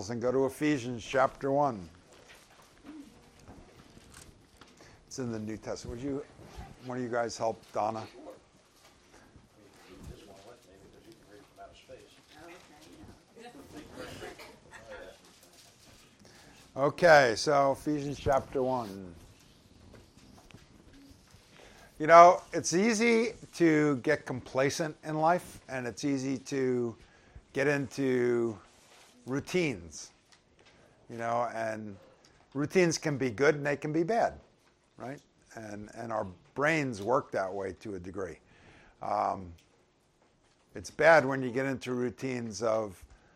Bibles and go to Ephesians chapter 1. It's in the New Testament. Would one of you guys help Donna? Okay, so Ephesians chapter 1. You know, it's easy to get complacent in life, and it's easy to get into routines. You know, and routines can be good and they can be bad, right? And our brains work that way to a degree. It's bad when you get into routines of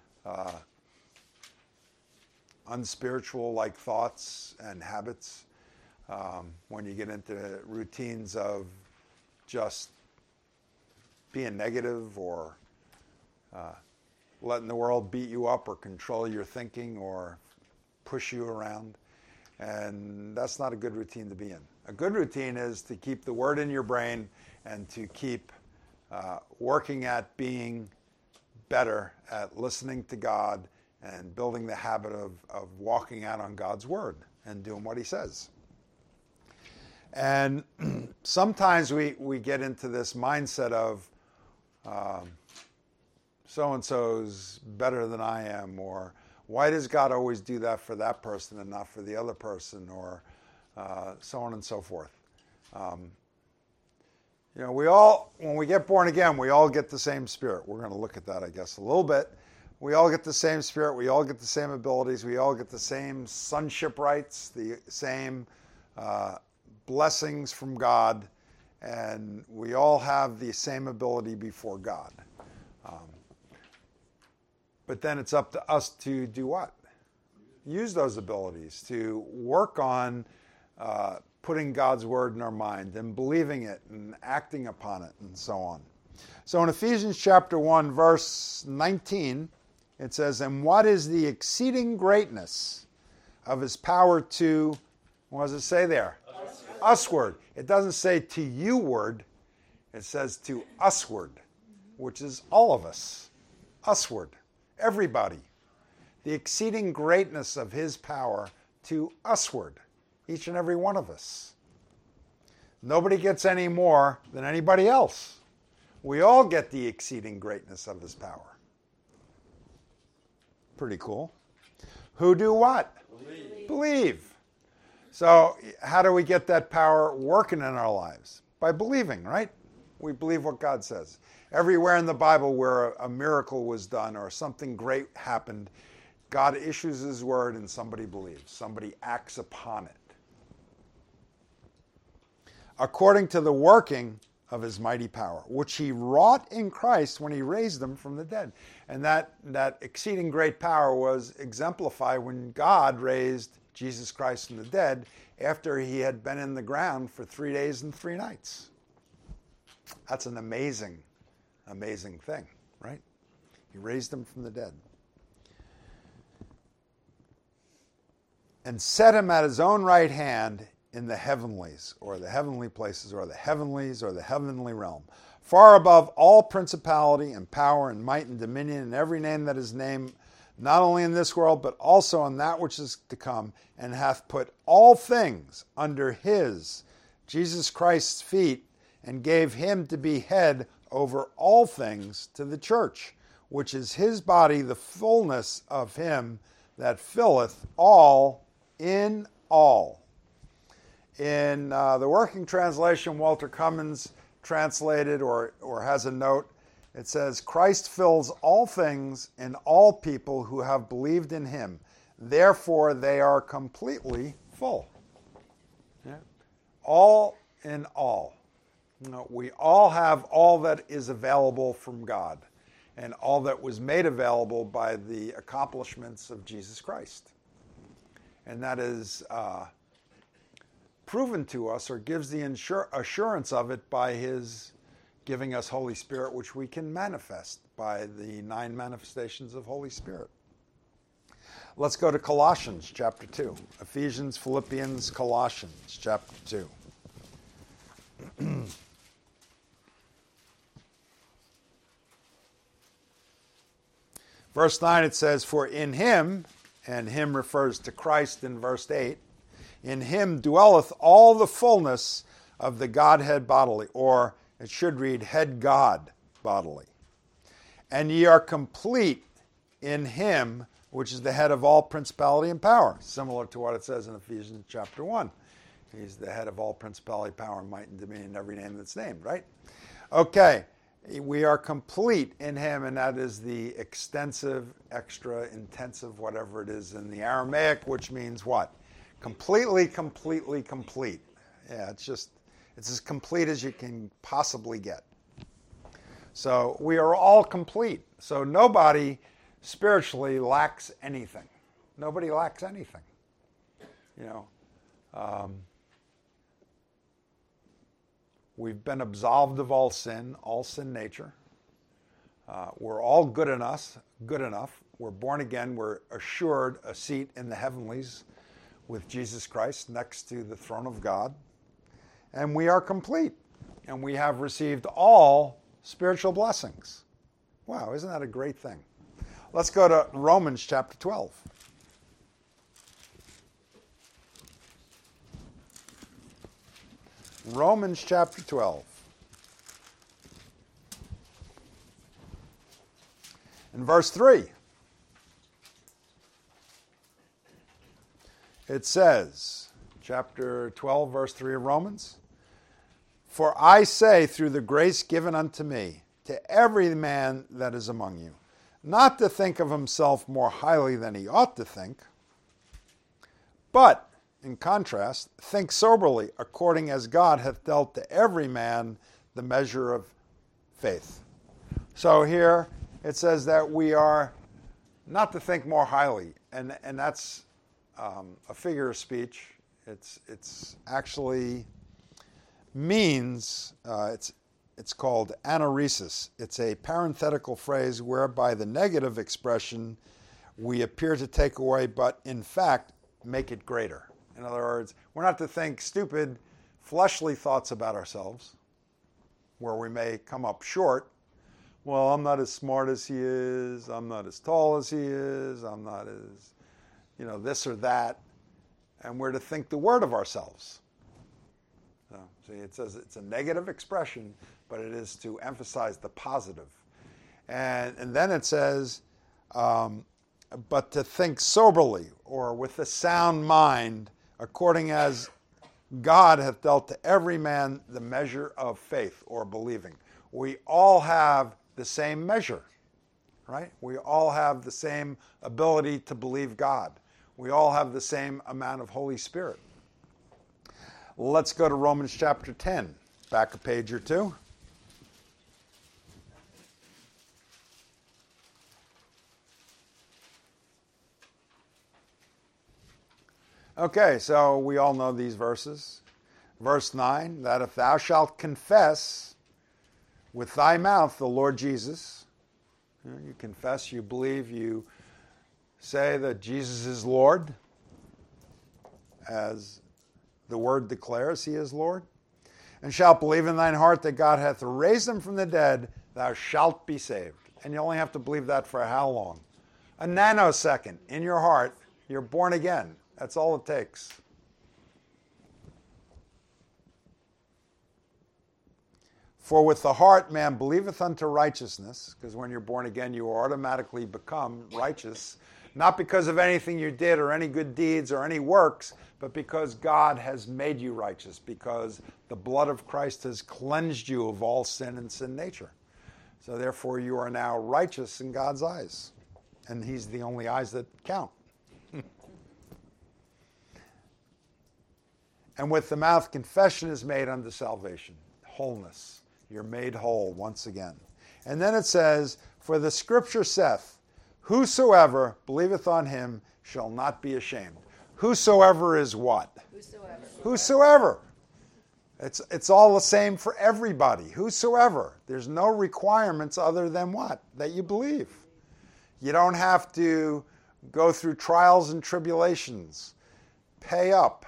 unspiritual like thoughts and habits. When you get into routines of just being negative or letting the world beat you up or control your thinking or push you around. And that's not a good routine to be in. A good routine is to keep the word in your brain and to keep working at being better at listening to God and building the habit of walking out on God's word and doing what he says. And sometimes we get into this mindset of so-and-so's better than I am, or why does God always do that for that person and not for the other person, or so on and so forth. You know, when we get born again, we all get the same spirit. We're going to look at that, I guess, a little bit. We all get the same spirit. We all get the same abilities. We all get the same sonship rights, the same blessings from God, and we all have the same ability before God. But then it's up to us to do what? Use those abilities to work on putting God's word in our mind and believing it and acting upon it and so on. So in Ephesians chapter 1, verse 19, it says, "And what is the exceeding greatness of his power to," what does it say there? Usward. It doesn't say to you word. It says to usward, which is all of us. Usward. Everybody. The exceeding greatness of his power to usward. Each and every one of us. Nobody gets any more than anybody else. We all get the exceeding greatness of his power. Pretty cool. Who do what? Believe. So how do we get that power working in our lives? By believing, right? We believe what God says. Everywhere in the Bible where a miracle was done or something great happened, God issues his word and somebody believes. Somebody acts upon it. According to the working of his mighty power, which he wrought in Christ when he raised him from the dead. And that exceeding great power was exemplified when God raised Jesus Christ from the dead after he had been in the ground for 3 days and 3 nights. That's an amazing, amazing thing, right? He raised him from the dead. And set him at his own right hand in the heavenlies, or the heavenly places, or the heavenlies, or the heavenly realm, far above all principality and power and might and dominion and every name that is named, not only in this world, but also in that which is to come, and hath put all things under his, Jesus Christ's feet, and gave him to be head over all things to the church, which is his body, the fullness of him that filleth all in all. In the working translation, Walter Cummins translated or has a note. It says, Christ fills all things in all people who have believed in him. Therefore, they are completely full. Yeah. All in all. You know, we all have all that is available from God and all that was made available by the accomplishments of Jesus Christ. And that is proven to us, or gives the assurance of it, by his giving us Holy Spirit, which we can manifest by the 9 manifestations of Holy Spirit. Let's go to Colossians chapter 2. Ephesians, Philippians, Colossians chapter 2. Verse 9 it says, for in him, and him refers to Christ in verse 8, in him dwelleth all the fullness of the Godhead bodily, or it should read head God bodily. And ye are complete in him, which is the head of all principality and power, similar to what it says in Ephesians chapter 1. He's the head of all principality, power, and might, and dominion, in every name that's named, right? Okay, we are complete in him, and that is the extensive, extra, intensive, whatever it is in the Aramaic, which means what? Completely, completely complete. Yeah, it's as complete as you can possibly get. So we are all complete. So nobody spiritually lacks anything. Nobody lacks anything. We've been absolved of all sin nature. We're all good enough. We're born again. We're assured a seat in the heavenlies with Jesus Christ next to the throne of God. And we are complete. And we have received all spiritual blessings. Wow, isn't that a great thing? Let's go to Romans chapter 12. Romans chapter 12. In verse 3, it says, chapter 12, verse 3 of Romans, for I say through the grace given unto me, to every man that is among you, not to think of himself more highly than he ought to think, but, in contrast, think soberly, according as God hath dealt to every man the measure of faith. So here it says that we are not to think more highly, and that's a figure of speech. It's actually means, it's called anaresis. It's a parenthetical phrase whereby the negative expression we appear to take away, but in fact make it greater. In other words, we're not to think stupid, fleshly thoughts about ourselves, where we may come up short. Well, I'm not as smart as he is. I'm not as tall as he is. I'm not as, this or that. And we're to think the word of ourselves. So, see, it says it's a negative expression, but it is to emphasize the positive. And then it says, but to think soberly, or with a sound mind, according as God hath dealt to every man the measure of faith or believing. We all have the same measure, right? We all have the same ability to believe God. We all have the same amount of Holy Spirit. Let's go to Romans chapter 10, back a page or two. Okay, so we all know these verses. Verse 9, that if thou shalt confess with thy mouth the Lord Jesus, you confess, you believe, you say that Jesus is Lord, as the word declares he is Lord, and shalt believe in thine heart that God hath raised him from the dead, thou shalt be saved. And you only have to believe that for how long? A nanosecond in your heart, you're born again. That's all it takes. For with the heart man believeth unto righteousness, because when you're born again you automatically become righteous, not because of anything you did or any good deeds or any works, but because God has made you righteous, because the blood of Christ has cleansed you of all sin and sin nature. So therefore you are now righteous in God's eyes, and he's the only eyes that count. And with the mouth confession is made unto salvation, wholeness. You're made whole once again. And then it says, for the scripture saith, whosoever believeth on him shall not be ashamed. Whosoever is what? Whosoever. It's all the same for everybody. Whosoever. There's no requirements other than what? That you believe. You don't have to go through trials and tribulations. Pay up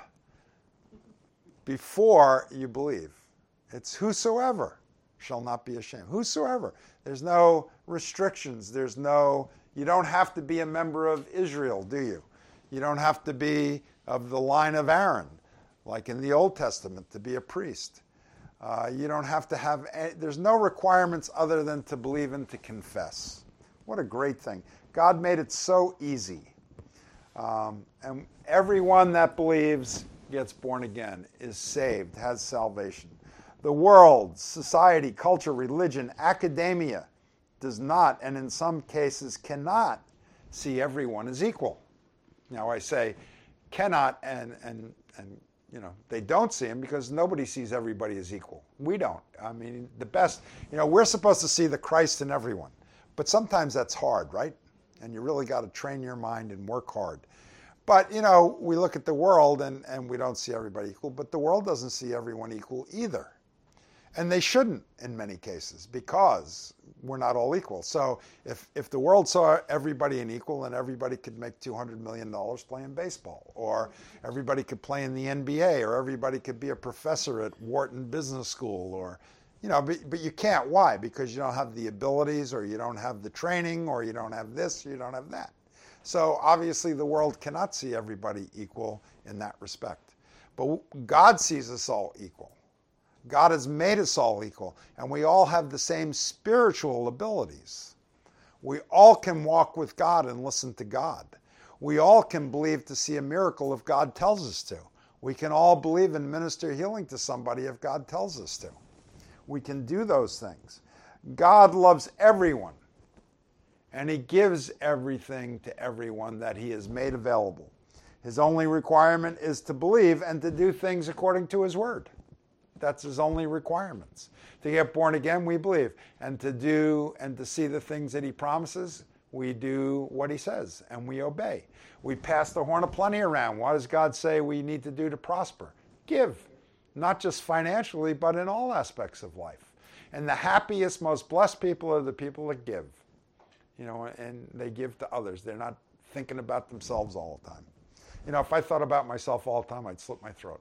before you believe. It's whosoever shall not be ashamed. Whosoever. There's no restrictions. There's no, You don't have to be a member of Israel, do you? You don't have to be of the line of Aaron, like in the Old Testament, to be a priest. You don't have to have, there's no requirements other than to believe and to confess. What a great thing. God made it so easy. And everyone that believes gets born again, is saved, has salvation. The world, society, culture, religion, academia does not, and in some cases cannot, see everyone as equal. Now I say cannot, and they don't see him because nobody sees everybody as equal. We don't. I mean, the best, we're supposed to see the Christ in everyone. But sometimes that's hard, right? And you really got to train your mind and work hard. But, we look at the world and we don't see everybody equal, but the world doesn't see everyone equal either. And they shouldn't in many cases because we're not all equal. So if the world saw everybody in equal, then everybody could make $200 million playing baseball, or everybody could play in the NBA, or everybody could be a professor at Wharton Business School, or, but you can't. Why? Because you don't have the abilities, or you don't have the training, or you don't have this, or you don't have that. So obviously the world cannot see everybody equal in that respect. But God sees us all equal. God has made us all equal, and we all have the same spiritual abilities. We all can walk with God and listen to God. We all can believe to see a miracle if God tells us to. We can all believe and minister healing to somebody if God tells us to. We can do those things. God loves everyone, and he gives everything to everyone that he has made available. His only requirement is to believe and to do things according to his word. That's his only requirements. To get born again, we believe. And to do and to see the things that he promises, we do what he says and we obey. We pass the horn of plenty around. What does God say we need to do to prosper? Give. Not just financially, but in all aspects of life. And the happiest, most blessed people are the people that give. And they give to others. They're not thinking about themselves all the time. If I thought about myself all the time, I'd slit my throat.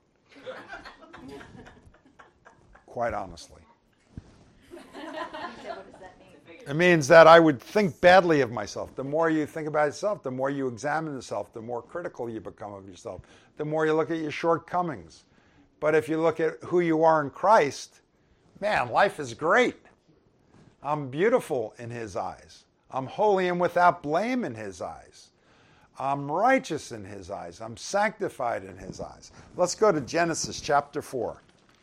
Quite honestly. So what does that mean? It means that I would think badly of myself. The more you think about yourself, the more you examine yourself, the more critical you become of yourself, the more you look at your shortcomings. But if you look at who you are in Christ, man, life is great. I'm beautiful in his eyes. I'm holy and without blame in his eyes. I'm righteous in his eyes. I'm sanctified in his eyes. Let's go to Genesis chapter 4.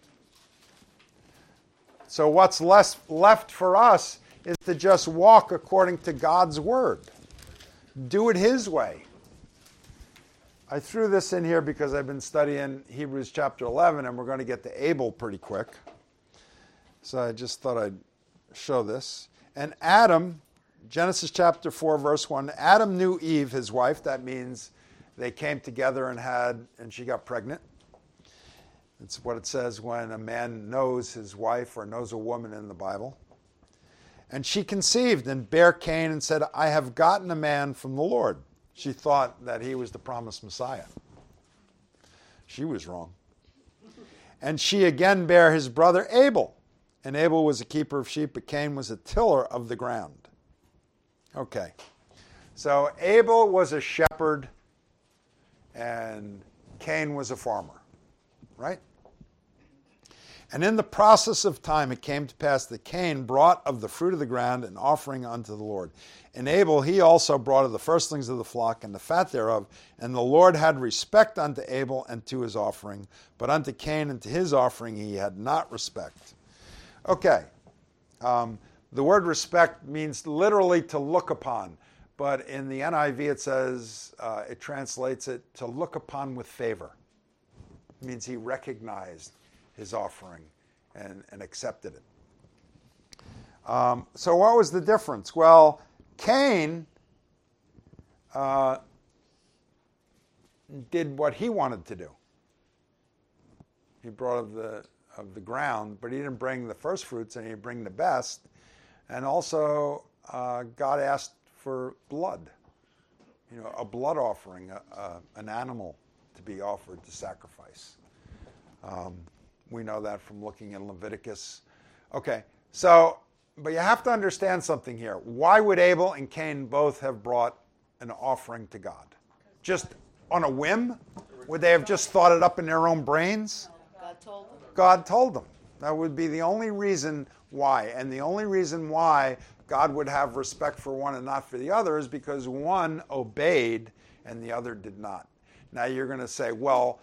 So what's left for us is to just walk according to God's word. Do it his way. I threw this in here because I've been studying Hebrews chapter 11, and we're going to get to Abel pretty quick. So I just thought I'd show this. And Adam, Genesis chapter 4, verse 1, Adam knew Eve, his wife. That means they came together and she got pregnant. It's what it says when a man knows his wife or knows a woman in the Bible. And she conceived and bare Cain and said, I have gotten a man from the Lord. She thought that he was the promised Messiah. She was wrong. And she again bare his brother Abel. And Abel was a keeper of sheep, but Cain was a tiller of the ground. Okay. So Abel was a shepherd and Cain was a farmer. Right? And in the process of time it came to pass that Cain brought of the fruit of the ground an offering unto the Lord. And Abel he also brought of the firstlings of the flock and the fat thereof. And the Lord had respect unto Abel and to his offering, but unto Cain and to his offering he had not respect. Okay. The word respect means literally to look upon. But in the NIV it says, it translates it to look upon with favor. It means he recognized his offering and accepted it. So what was the difference? Well, Cain did what he wanted to do. He brought of the ground, but he didn't bring the first fruits and he didn't bring the best. And also, God asked for blood, a blood offering, an animal to be offered to sacrifice. We know that from looking in Leviticus. Okay, so But you have to understand something here. Why would Abel and Cain both have brought an offering to God? Just on a whim? Would they have just thought it up in their own brains? God told them. God told them. That would be the only reason why. And the only reason why God would have respect for one and not for the other is because one obeyed and the other did not. Now you're going to say, well,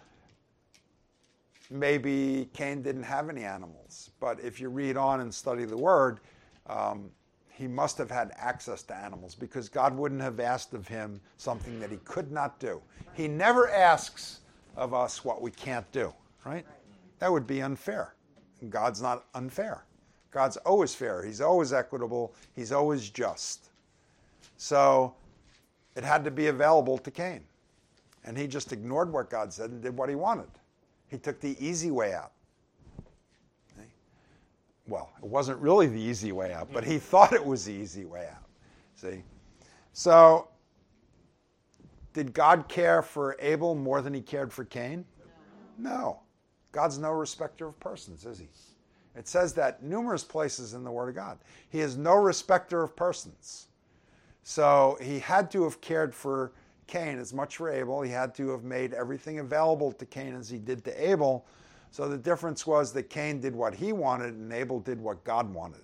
maybe Cain didn't have any animals. But if you read on and study the Word, he must have had access to animals because God wouldn't have asked of him something that he could not do. He never asks of us what we can't do, right? That would be unfair. And God's not unfair. God's always fair. He's always equitable. He's always just. So it had to be available to Cain. And he just ignored what God said and did what he wanted. He took the easy way out. Okay? Well, it wasn't really the easy way out, but he thought it was the easy way out. See? So, did God care for Abel more than he cared for Cain? No. God's no respecter of persons, is he? It says that numerous places in the Word of God. He is no respecter of persons. So he had to have cared for Cain as much for Abel. He had to have made everything available to Cain as he did to Abel. So the difference was that Cain did what he wanted and Abel did what God wanted.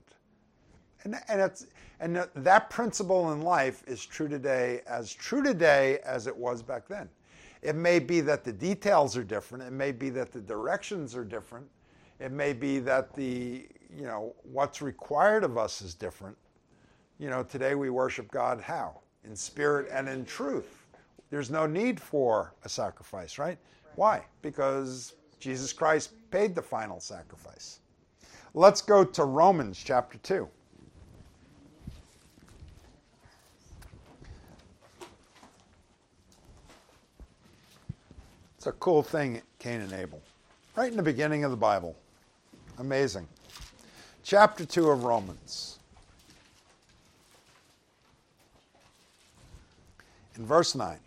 And that principle in life is true today as it was back then. It may be that the details are different. It may be that the directions are different. It may be that what's required of us is different. Today we worship God how? In spirit and in truth. There's no need for a sacrifice, right? Why? Because Jesus Christ paid the final sacrifice. Let's go to Romans chapter 2. It's a cool thing, Cain and Abel. Right in the beginning of the Bible. Amazing. Chapter 2 of Romans. In verse 9.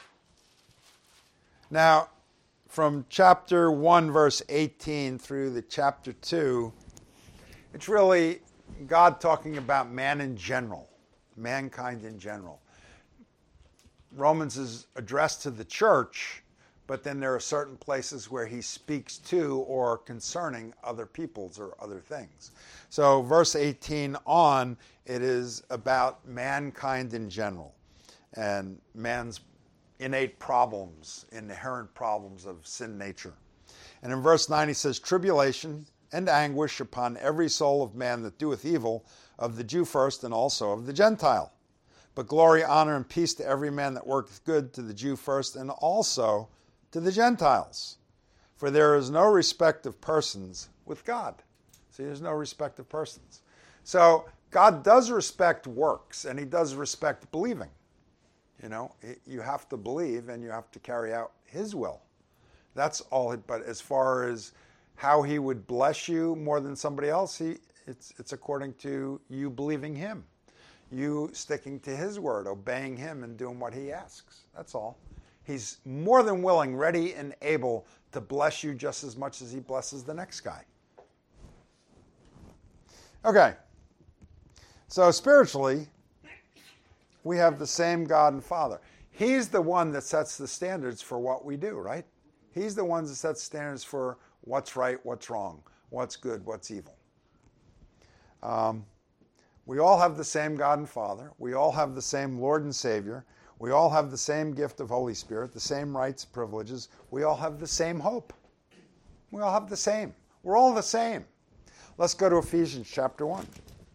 Now, from chapter 1, verse 18 through the chapter 2, it's really God talking about man in general, mankind in general. Romans is addressed to the church, but then there are certain places where he speaks to or concerning other peoples or other things. So verse 18 on, it is about mankind in general and man's innate problems, inherent problems of sin nature. And in verse 9 he says, tribulation and anguish upon every soul of man that doeth evil, of the Jew first and also of the Gentile. But glory, honor, and peace to every man that worketh good, to the Jew first and also to the Gentiles. For there is no respect of persons with God. See, there's no respect of persons. So God does respect works, and he does respect believing. You have to believe, and you have to carry out his will. That's all. But as far as how he would bless you more than somebody else, it's according to you believing him. You sticking to his word, obeying him, and doing what he asks. That's all. He's more than willing, ready, and able to bless you just as much as he blesses the next guy. Okay. So spiritually, we have the same God and Father. He's the one that sets the standards for what we do, right? He's the one that sets standards for what's right, what's wrong, what's good, what's evil. We all have the same God and Father. We all have the same Lord and Savior. We all have the same gift of Holy Spirit, the same rights, privileges. We all have the same hope. We all have the same. We're all the same. Let's go to Ephesians chapter 1.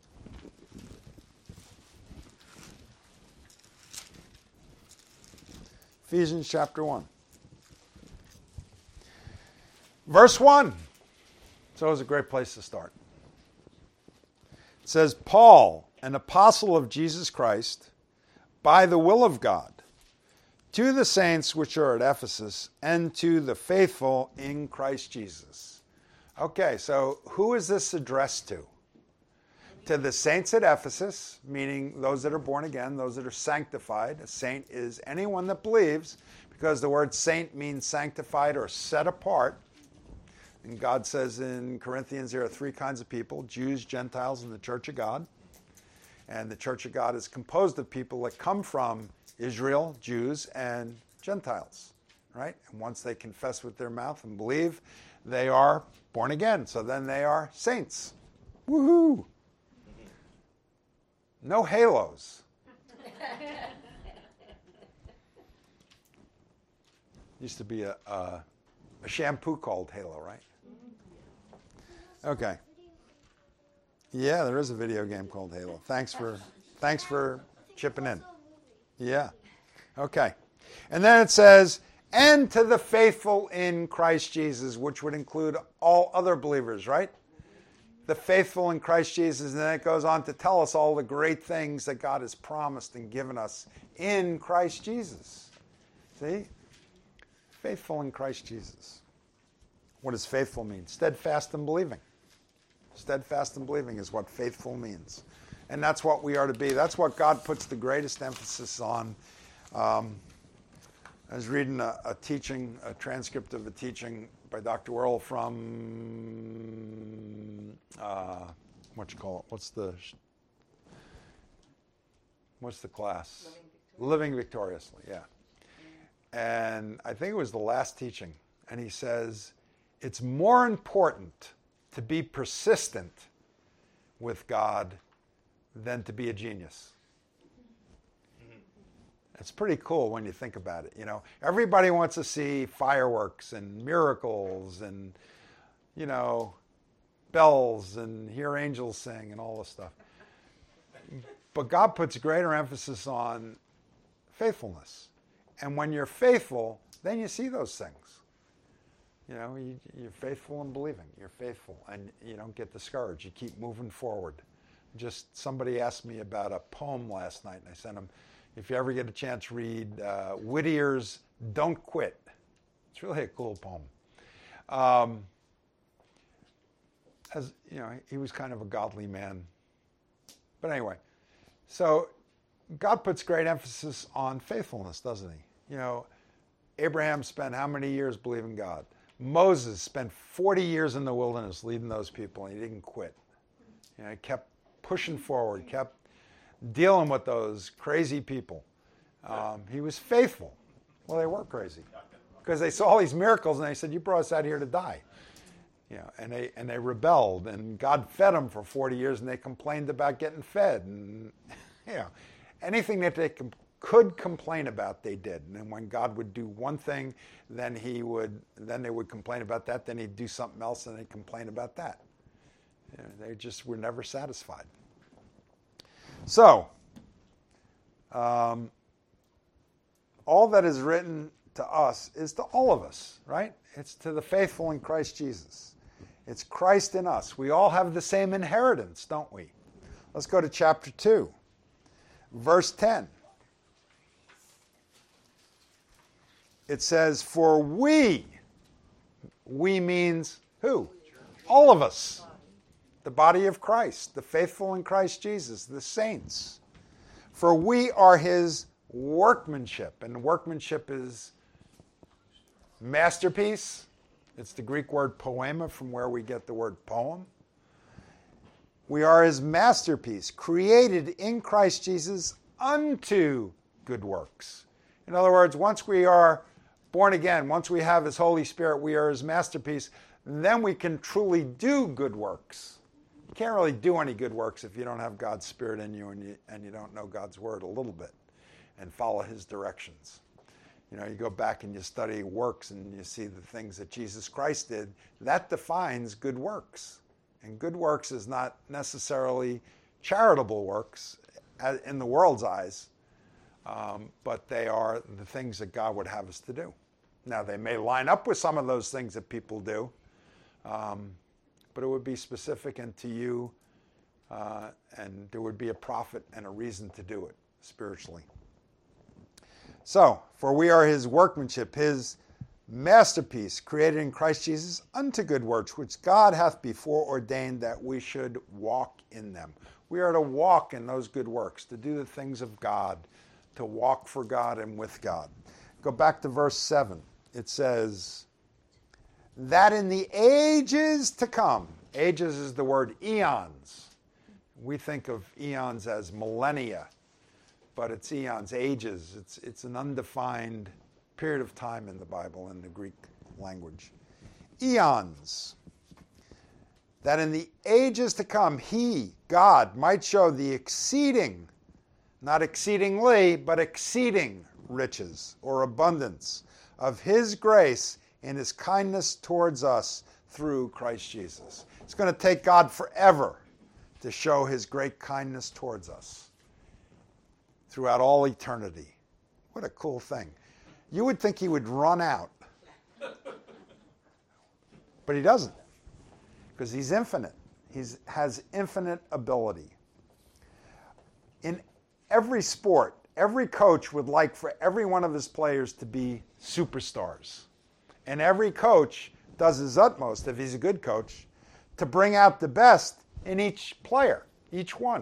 Ephesians chapter 1. Verse 1. It's always a great place to start. It says, Paul, an apostle of Jesus Christ, by the will of God, to the saints which are at Ephesus, and to the faithful in Christ Jesus. Okay, so who is this addressed to? To the saints at Ephesus, meaning those that are born again, those that are sanctified. A saint is anyone that believes, because the word saint means sanctified or set apart. And God says in Corinthians there are three kinds of people: Jews, Gentiles, and the Church of God. And the Church of God is composed of people that come from Israel, Jews, and Gentiles, right? And once they confess with their mouth and believe, they are born again. So then they are saints. Woohoo! No halos. Used to be a shampoo called Halo, right? Okay. Yeah, there is a video game called Halo. Thanks for chipping in. Yeah. Okay. And then it says, and to the faithful in Christ Jesus, which would include all other believers, right? The faithful in Christ Jesus. And then it goes on to tell us all the great things that God has promised and given us in Christ Jesus. See? Faithful in Christ Jesus. What does faithful mean? Steadfast in believing. Steadfast in believing is what faithful means. And that's what we are to be. That's what God puts the greatest emphasis on. I was reading a transcript of a teaching by Dr. Worrell from, What's the class? Living Victoriously, yeah. And I think it was the last teaching. And he says, it's more important to be persistent with God than to be a genius. It's pretty cool when you think about it. You know, everybody wants to see fireworks and miracles and, bells and hear angels sing and all this stuff. But God puts greater emphasis on faithfulness. And when you're faithful, then you see those things. You're faithful in believing. You're faithful, and you don't get discouraged. You keep moving forward. Just somebody asked me about a poem last night, and I sent them, if you ever get a chance, read Whittier's Don't Quit. It's really a cool poem. He was kind of a godly man. But anyway, so God puts great emphasis on faithfulness, doesn't he? Abraham spent how many years believing God? Moses spent 40 years in the wilderness leading those people, and he didn't quit. He kept pushing forward, kept dealing with those crazy people. He was faithful. Well, they were crazy because they saw all these miracles, and they said, "You brought us out here to die." And they rebelled, and God fed them for 40 years, and they complained about getting fed, and anything that they could complain about, they did. And then when God would do one thing, then they would complain about that. Then he'd do something else, and they'd complain about that. They just were never satisfied. So, all that is written to us is to all of us, right? It's to the faithful in Christ Jesus. It's Christ in us. We all have the same inheritance, don't we? Let's go to chapter 2, verse 10. It says, for we means who? All of us. The body of Christ, the faithful in Christ Jesus, the saints. For we are his workmanship. And workmanship is masterpiece. It's the Greek word poema, from where we get the word poem. We are his masterpiece, created in Christ Jesus unto good works. In other words, once we are born again, once we have his Holy Spirit, we are his masterpiece, then we can truly do good works. You can't really do any good works if you don't have God's Spirit in you and you don't know God's Word a little bit and follow his directions. You go back and you study works and you see the things that Jesus Christ did. That defines good works. And good works is not necessarily charitable works in the world's eyes, but they are the things that God would have us to do. Now, they may line up with some of those things that people do, but it would be specific and to you, and there would be a profit and a reason to do it spiritually. So, for we are his workmanship, his masterpiece, created in Christ Jesus unto good works, which God hath before ordained that we should walk in them. We are to walk in those good works, to do the things of God, to walk for God and with God. Go back to verse 7. It says, that in the ages to come, ages is the word eons. We think of eons as millennia, but it's eons, ages. It's an undefined period of time in the Bible, in the Greek language. Eons. That in the ages to come, he, God, might show the exceeding, not exceedingly, but exceeding riches or abundance of his grace and his kindness towards us through Christ Jesus. It's going to take God forever to show his great kindness towards us throughout all eternity. What a cool thing. You would think he would run out, but he doesn't, because he's infinite. He has infinite ability. In every sport, every coach would like for every one of his players to be superstars. And every coach does his utmost, if he's a good coach, to bring out the best in each player, each one.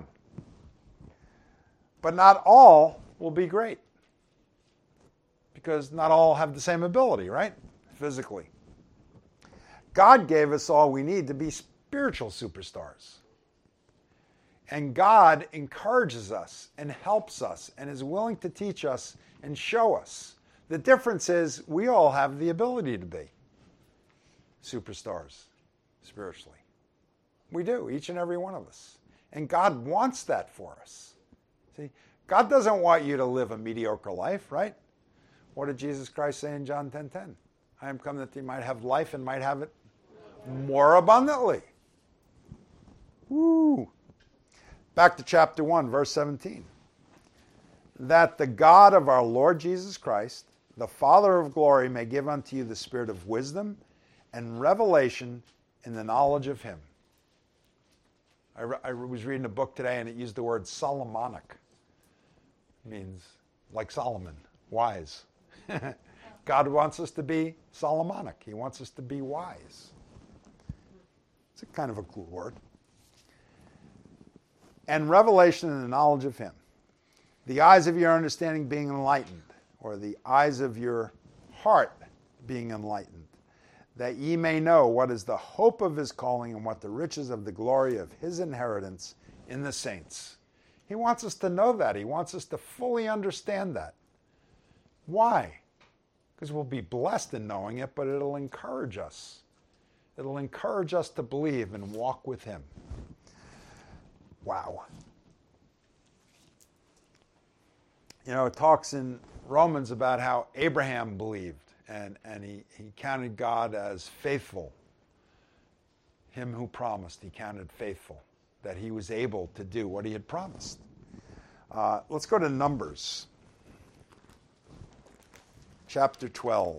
But not all will be great, because not all have the same ability, right? Physically. God gave us all we need to be spiritual superstars. And God encourages us and helps us and is willing to teach us and show us. The difference is we all have the ability to be superstars spiritually. We do, each and every one of us. And God wants that for us. See, God doesn't want you to live a mediocre life, right? What did Jesus Christ say in John 10:10? I am come that you might have life and might have it more abundantly. Woo! Back to chapter 1, verse 17. That the God of our Lord Jesus Christ, the Father of glory, may give unto you the spirit of wisdom and revelation in the knowledge of him. I was reading a book today and it used the word Solomonic. It means like Solomon, wise. God wants us to be Solomonic. He wants us to be wise. It's a kind of a cool word. And revelation in the knowledge of him. The eyes of your understanding being enlightened, or the eyes of your heart being enlightened, that ye may know what is the hope of his calling and what the riches of the glory of his inheritance in the saints. He wants us to know that. He wants us to fully understand that. Why? Because we'll be blessed in knowing it, but it'll encourage us. It'll encourage us to believe and walk with him. Wow. You know, it talks in Romans about how Abraham believed and he counted God as faithful. Him who promised, he counted faithful, that he was able to do what he had promised. Let's go to Numbers, chapter 12.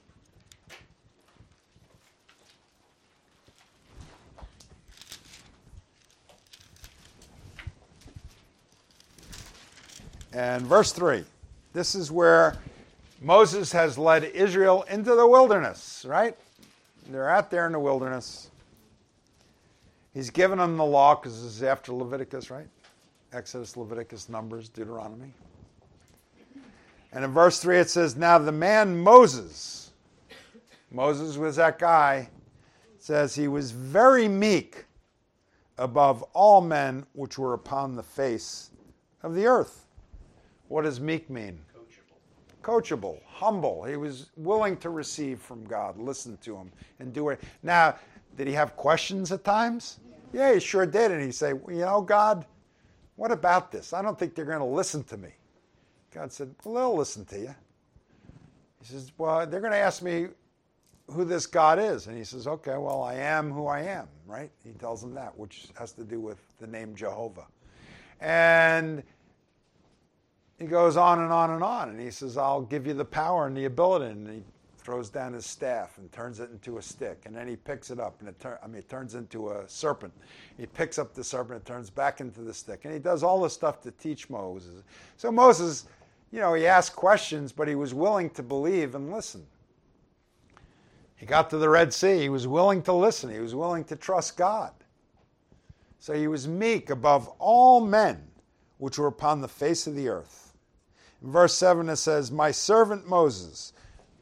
And verse 3, this is where Moses has led Israel into the wilderness, right? They're out there in the wilderness. He's given them the law, because this is after Leviticus, right? Exodus, Leviticus, Numbers, Deuteronomy. And in verse 3 it says, now the man Moses was that guy, says he was very meek above all men which were upon the face of the earth. What does meek mean? Coachable, humble. He was willing to receive from God, listen to him, and do it. Now, did he have questions at times? Yeah, he sure did. And he'd say, well, you know, God, what about this? I don't think they're going to listen to me. God said, well, they'll listen to you. He says, well, they're going to ask me who this God is. And he says, okay, well, I am who I am, right? He tells them that, which has to do with the name Jehovah. And he goes on and on and on, and he says, I'll give you the power and the ability. And he throws down his staff and turns it into a stick. And then he picks it up, and it turns into a serpent. He picks up the serpent, it turns back into the stick. And he does all this stuff to teach Moses. So Moses, you know, he asked questions, but he was willing to believe and listen. He got to the Red Sea. He was willing to listen. He was willing to trust God. So he was meek above all men which were upon the face of the earth. In verse 7 it says, my servant Moses.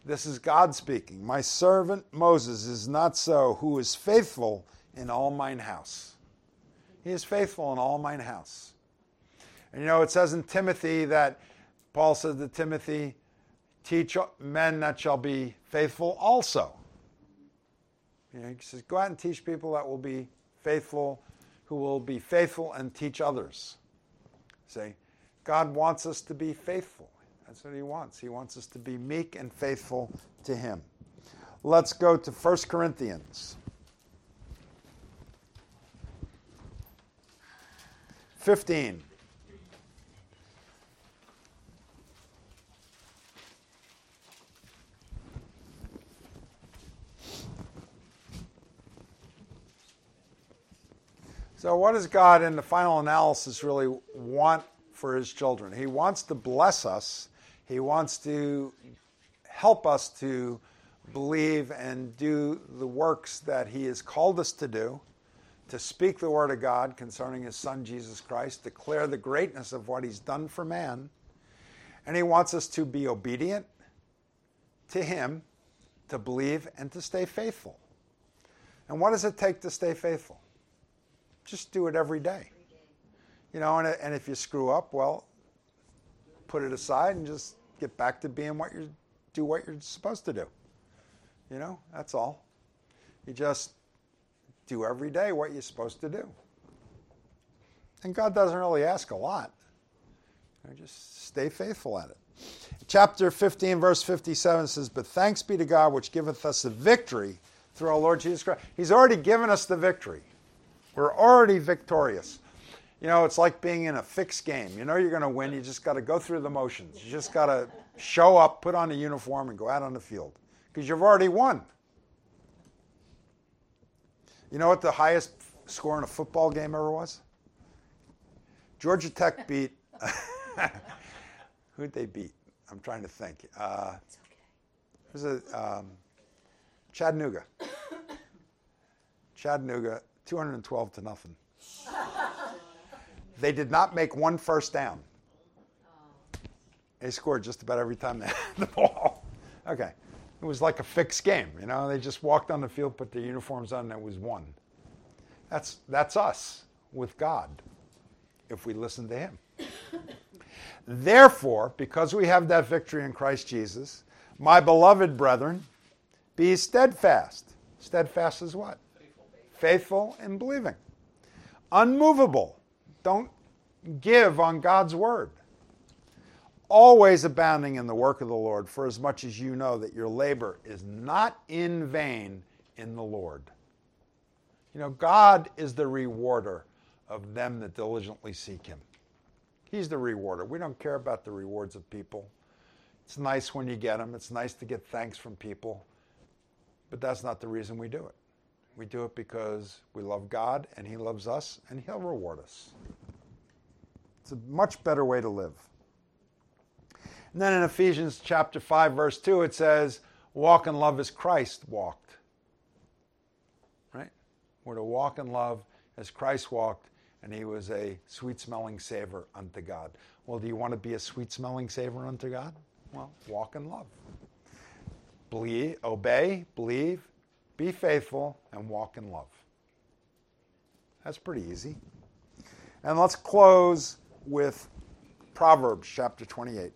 This is God speaking. My servant Moses is not so, who is faithful in all mine house. He is faithful in all mine house. And it says in Timothy that Paul said to Timothy, teach men that shall be faithful also. He says, go out and teach people that will be faithful, who will be faithful and teach others. See, God wants us to be faithful. That's what he wants. He wants us to be meek and faithful to him. Let's go to 1 Corinthians 15. So what does God, in the final analysis, really want for his children? He wants to bless us. He wants to help us to believe and do the works that he has called us to do, to speak the word of God concerning his Son, Jesus Christ, declare the greatness of what he's done for man. And he wants us to be obedient to him, to believe, and to stay faithful. And what does it take to stay faithful? Just do it every day. And if you screw up, well, put it aside and just get back to being what you're supposed to do. That's all. You just do every day what you're supposed to do. And God doesn't really ask a lot. Just stay faithful at it. Chapter 15, verse 57 says, but thanks be to God which giveth us the victory through our Lord Jesus Christ. He's already given us the victory. We're already victorious. It's like being in a fixed game. You're going to win. You just got to go through the motions. You just got to show up, put on a uniform, and go out on the field. Because you've already won. You know what the highest score in a football game ever was? Georgia Tech beat... Who'd they beat? I'm trying to think. It was Chattanooga. Chattanooga, 212-0. They did not make one first down. They scored just about every time they had the ball. Okay. It was like a fixed game. They just walked on the field, put their uniforms on, and it was won. That's us with God, if we listen to him. Therefore, because we have that victory in Christ Jesus, my beloved brethren, be steadfast. Steadfast is what? Faithful in believing. Unmovable. Don't give on God's word. Always abounding in the work of the Lord, for as much as you know that your labor is not in vain in the Lord. God is the rewarder of them that diligently seek him. He's the rewarder. We don't care about the rewards of people. It's nice when you get them. It's nice to get thanks from people. But that's not the reason we do it. We do it because we love God and he loves us and he'll reward us. It's a much better way to live. And then in Ephesians chapter 5, verse 2, it says, walk in love as Christ walked. Right? We're to walk in love as Christ walked, and he was a sweet-smelling savor unto God. Well, do you want to be a sweet-smelling savor unto God? Well, walk in love. Believe, obey, believe, be faithful, and walk in love. That's pretty easy. And let's close with Proverbs chapter 28.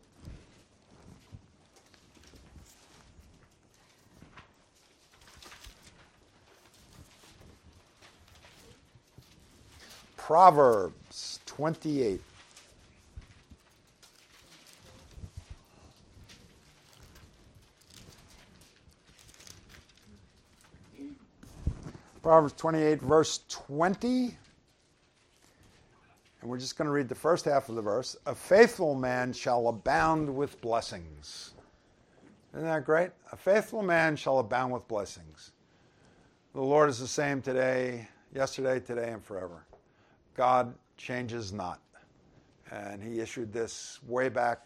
Proverbs 28. Proverbs 28, verse 20. And we're just going to read the first half of the verse. A faithful man shall abound with blessings. Isn't that great? A faithful man shall abound with blessings. The Lord is the same today, yesterday, today, and forever. God changes not. And he issued this way back.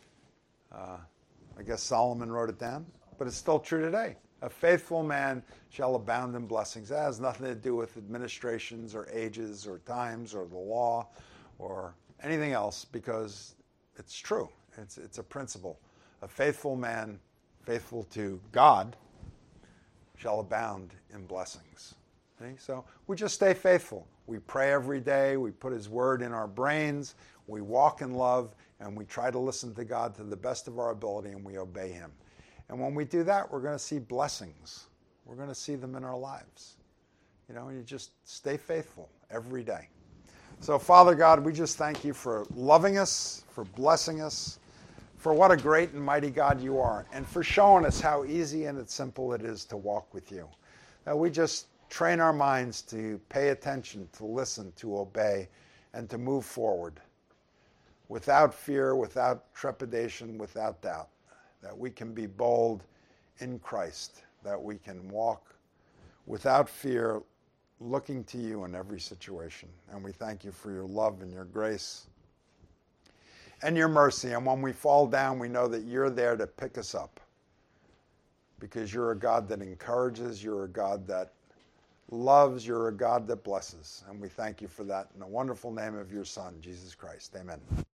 I guess Solomon wrote it down, but it's still true today. A faithful man shall abound in blessings. That has nothing to do with administrations or ages or times or the law or anything else, because it's true. It's a principle. A faithful man, faithful to God, shall abound in blessings. See? So we just stay faithful. We pray every day. We put His Word in our brains. We walk in love, and we try to listen to God to the best of our ability, and we obey Him. And when we do that, we're going to see blessings. We're going to see them in our lives. You just stay faithful every day. So, Father God, we just thank You for loving us, for blessing us, for what a great and mighty God You are, and for showing us how easy and simple it is to walk with You. That we just train our minds to pay attention, to listen, to obey, and to move forward without fear, without trepidation, without doubt. That we can be bold in Christ, that we can walk without fear, looking to You in every situation. And we thank You for Your love and Your grace and Your mercy. And when we fall down, we know that You're there to pick us up, because You're a God that encourages, You're a God that loves, You're a God that blesses. And we thank You for that in the wonderful name of Your Son, Jesus Christ. Amen.